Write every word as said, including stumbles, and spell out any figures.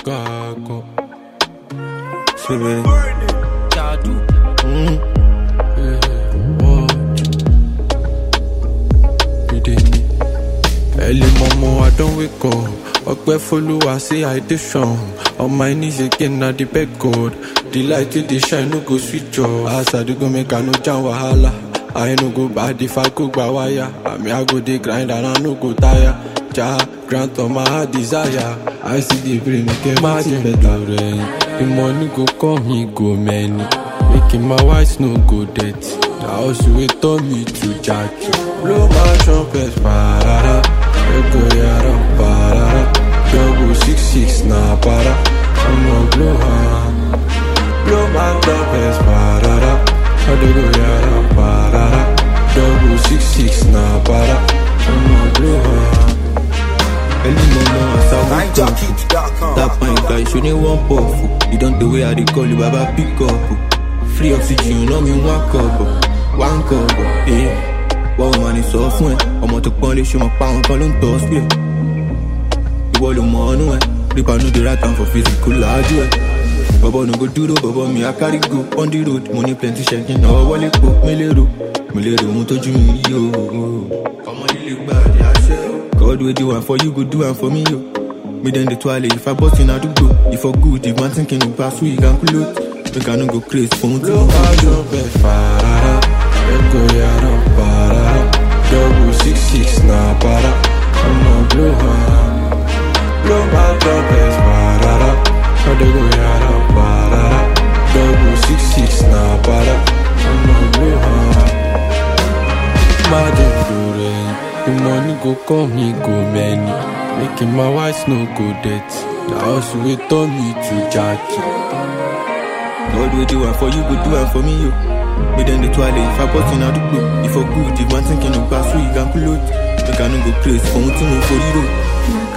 Chicago. Swimming. Jadu. Mm. Yeah. What? You did me. Early mama, I don't wake up. Okwe follow, I say I dey strong. On my knees again, na the beg God. The light to the shine, no go switch off. As I do go make I no jam wahala. I no go bad if I cook by wire. I mean I go dey grind and I no go tire. Jah grant all my heart desire. I see the brain get imagine better rain. The money go come, he go many. Making my wife no go dead. The house will turn me to Jackie. Blow my trumpet, parara. Ego yara, parara. Double six six na para. I'ma blow her. Blow my trumpet, parara. Ego yara, parara. Double six six na para. I'ma blow her. Early mama, I saw you that point, guys, you need one puff. You don't the way I dey call you, baba pick up. Free oxygen, you know me one cup, one cup, yeah. One man is so fun, I'm out to polish you, my pound, call him toss, yeah. You want the money, rip I know the right time for physical large, yeah. Baba no go do do, baba me I carry go on the road, money plenty shaking, now I wallet go, me little, me little, mo toju me, yo. Come on, you look bad, yeah, share. God will do one for you, go do one for me, yo. Me then the toilet, if I bust in, I do go. If for good, if man thinking of pass, we can cool it. We can go crazy, phone to blow my trumpet, parara. Ego yara, parara. Double six six na para. I'ma blow her. Blow my trumpet, parara. Ego yara, parara. Double six six na para. I'ma blow her. Imagine the rain. The money go come, he go many. Making my wife no go dead. The house will turn me to Jackie. God will do one for you, go do one for me, yo. But then the toilet, if I bust in, I do go. If for good, if man thinking of pass, we can cool it. We can go crazy, phone to me for you.